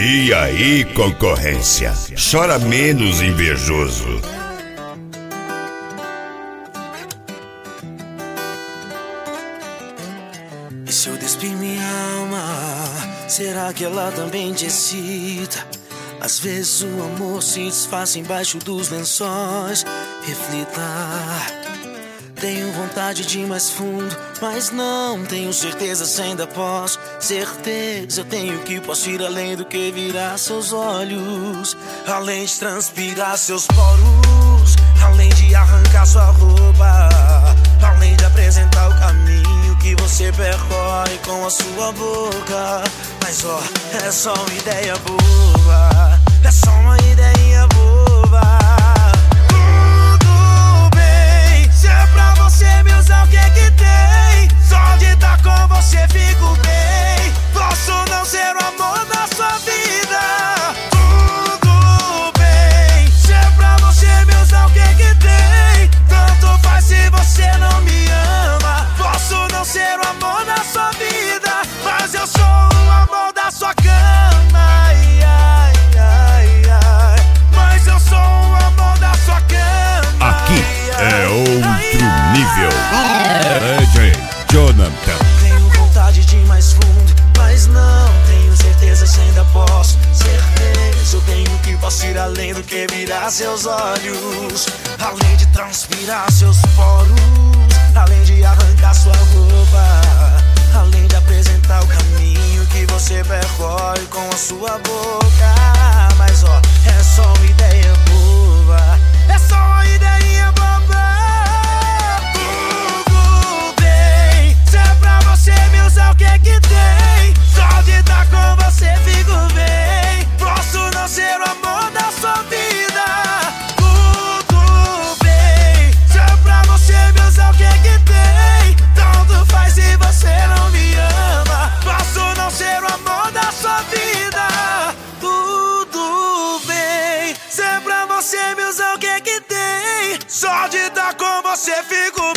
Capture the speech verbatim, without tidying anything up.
E aí, concorrência? Chora menos, invejoso. E se eu despir minha alma, será que ela também te excita? Às vezes o amor se disfarça embaixo dos lençóis. Reflita. Tenho vontade de ir mais fundo, mas não tenho certeza se ainda posso. Certeza eu tenho que posso ir além do que virar seus olhos, além de transpirar seus poros, além de arrancar sua roupa, além de apresentar o caminho que você percorre com a sua boca. Mas ó, é só uma ideia boba, é só uma ideia boba. Você me usa, o que que tem? Só de estar com você fico bem. Posso não ser o amor da sua vida. Tudo bem. Se é pra você me usar, o que que tem? Tanto faz se você não me ama. Posso não ser o amor da sua vida, mas eu sou o amor da sua cama. Ai, ai, ai, ai. Mas eu sou o amor da sua cama. Aqui é outro nível. D J Jonathan. Tenho vontade de ir mais fundo, mas não tenho certeza se ainda posso. Certeza eu tenho que posso ir além do que virar seus olhos, além de transpirar seus poros, além de arrancar sua roupa, além de apresentar o caminho que você percorre com a sua boca. Mas ó, é só uma ideia boba, é só uma ideia boba. O que que tem? Só de estar com você fico bem. Posso não ser o amor da sua vida. Tudo bem. Se é pra você me usar, o que que tem? Tanto faz se você não me ama. Posso não ser o amor da sua vida. Tudo bem. Se é pra você me usar, o que que tem? Só de estar com você fico